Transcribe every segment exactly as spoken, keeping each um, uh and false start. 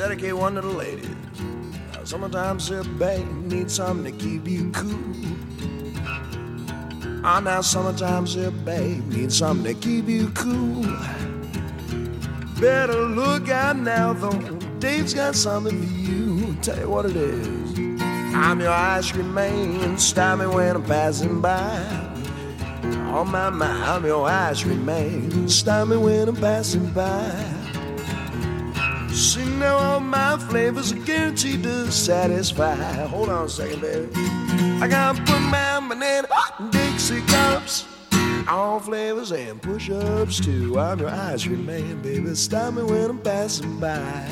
dedicate one to the ladies. Now, sometimes a babe needs something to keep you cool. Ah, now sometimes a babe needs something to keep you cool. Better look out now, though. Dave's got something for you. Tell you what it is. I'm your ice cream man. Stop me when I'm passing by. On my mind, I'm your ice cream man. Stop me when I'm passing by. See, now all my flavors are guaranteed to satisfy. Hold on a second, baby. I got Pullman, banana, Dixie cups, all flavors and push-ups too. I'm your ice cream man, baby. Stop me when I'm passing by.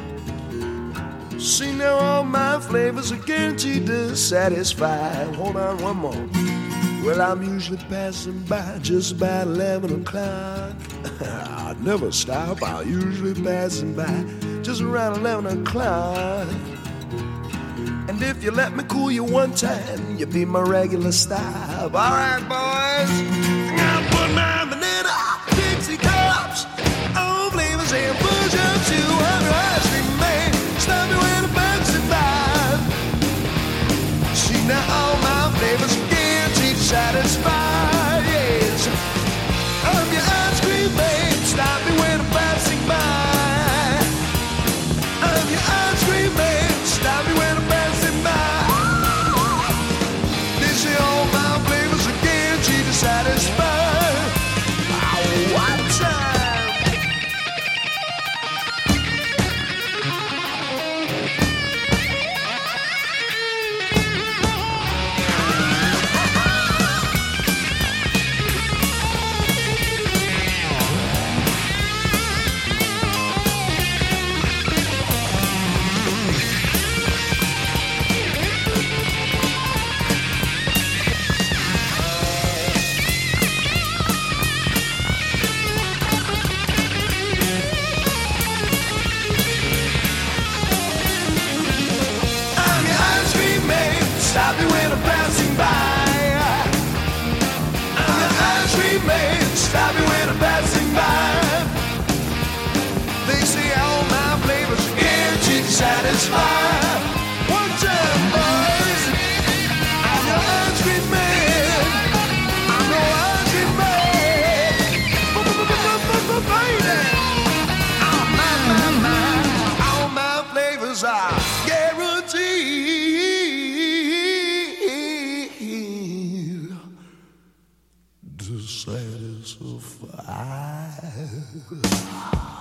See, now all my flavors are guaranteed to satisfy. Hold on one more. Well, I'm usually passing by just about eleven o'clock. I never stop, I'm usually passing by just around eleven o'clock. And if you let me cool you one time, you'll be my regular stop. All right, boys. I'm putting my banana Dixie cups, all flavors and push-ups too. I'm your ice cream man. Stop me when I'm passing by. See, now all my flavors are guaranteed to satisfy. Yes, I'm your ice cream man. Stop me when I'm passing by. I'm your ice cream man. Stop me when I'm passing by. They say all my flavors are guaranteed to satisfy. Oh, what time? Stop me when I'm passing by. I'm your ice cream man. Stop me when I'm passing by. They say all my flavors are guaranteed to satisfy. One time, boys. I'm your ice cream man. I'm your ice cream man. Baby. All my, my, my, all my flavors are guaranteed to satisfy.